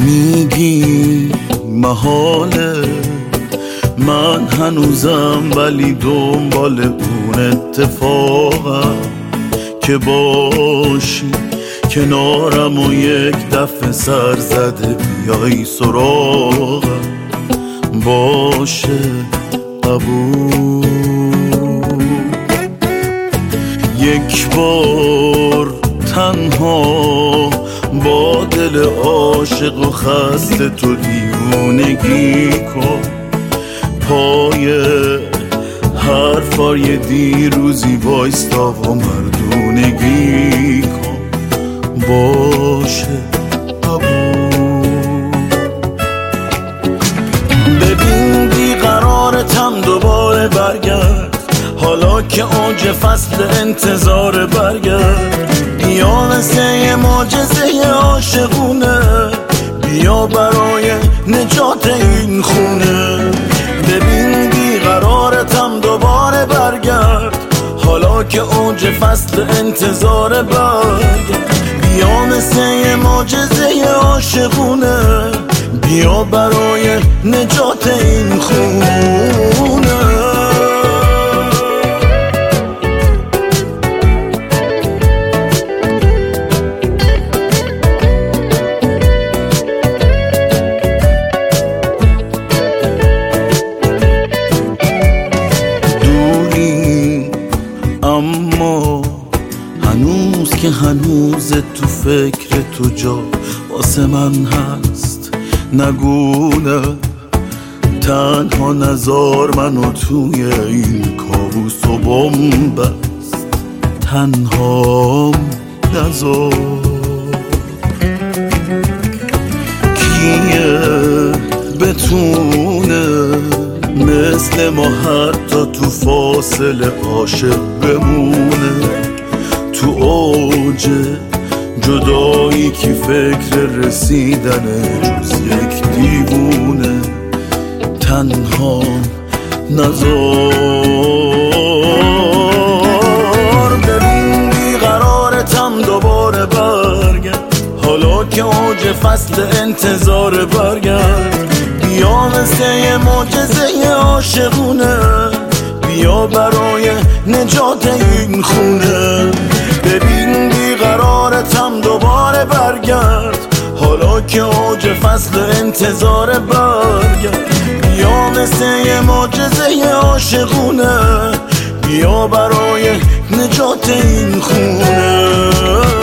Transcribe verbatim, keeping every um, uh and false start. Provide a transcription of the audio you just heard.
میگی محاله من هنوزم ولی دنبال اون اتفاقم که باشی کنارم و یک دفعه سر زده بیایی سراغم. باشه قبول، یک بار تنها با دل عاشق و خسته تو دیوونگی کن. پای حرفای دیروزی وایستا و مردونگی کن. باشه قبول. ببین بیقرارتم دوباره برگرد، حالا که اوج فصل انتظار برگرد. بیا مثل یه معجزه عاشقونه، بیا برای نجات این خونه. ببین بیقرارتم دوباره برگرد، حالا که اوج فصل انتظار برگرد. بیا مثل یه معجزه عاشقونه، بیا برای نجات این خونه. اما هنوز که هنوز تو فکر تو جا واسه من هست، نگونه تنها نزار منو توی این کابوس و بومبست. تنها نزار. کیه بتونه مثل ما حتی تو فاصله عاشق بمونه؟ تو اوج جدایی کی فکر رسیدنه جز یک دیوونه؟ تنها نزار. ببین بیقرارتم دوباره برگرد، حالا که اوج فصل انتظار برگرد. بیا مثل یه معجزه عاشقونه، بیا برای نجات این خونه. ببین بیقرارتم دوباره برگرد، حالا که اوج فصل انتظار برگرد. بیا مثل یه معجزه عاشقونه، بیا برای نجات این خونه.